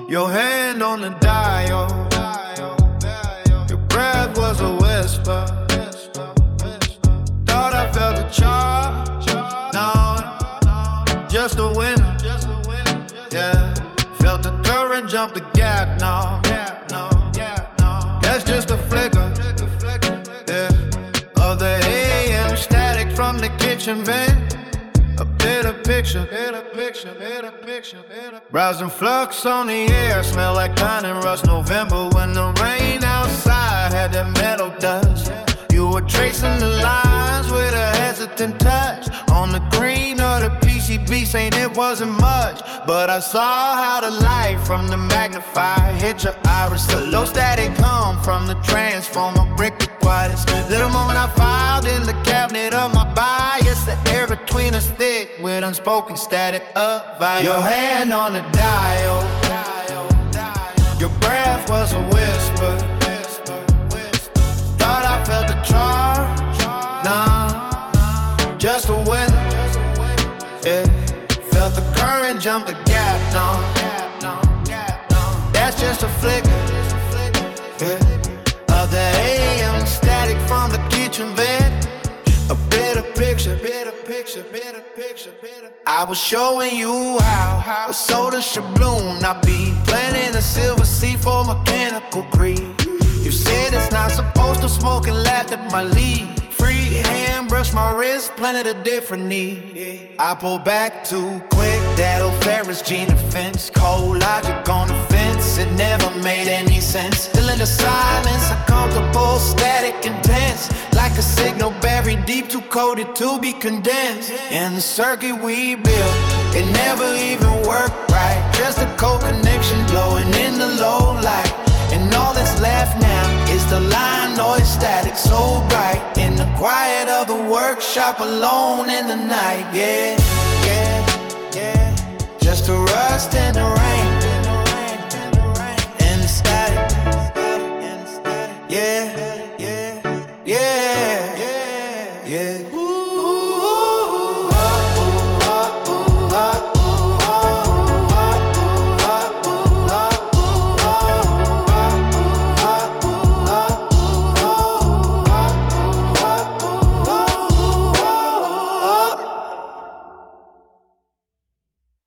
Your hand on the dial. Your breath was a whisper. Thought I felt a charge. No, just a winner. Yeah, felt the current jump the gap. No, that's just a flicker. Yeah, of the AM static from the kitchen vent. A bitter picture. Rising flux on the air, smell like pine and rust. November when the rain outside had that metal dust. You were tracing the lines with a hesitant touch. On the green of the PCB, saying it wasn't much, but I saw how the light from the magnifier hit your iris. The low static come from the transformer, brick the quietest. Little moment I filed in the cabinet of my bias. The air between us thick with unspoken static up via your hand on the dial. Your breath was a whisper. Thought I felt the charge. Nah, just a wind. Yeah, felt the current jump the gap. No, that's just a flicker. Yeah, of the AM static from the kitchen vent. A better picture. I was showing you how a soda should bloom. I be planting a silver seed for mechanical greed. You said it's not supposed to smoke and laughed at my lead. Free hand, brush my wrist, planted a different need. I pull back too quick, that old Ferris Gene offense. Cold logic on the fence, it never made any sense. Still in the silence, uncomfortable, static, intense. Like a signal buried deep, too coded to be condensed. And the circuit we built, it never even worked right. Just a cold connection blowing in the low light. And all that's left now is the line noise static so bright. In the quiet of the workshop alone in the night. Yeah, just a rust in the rain.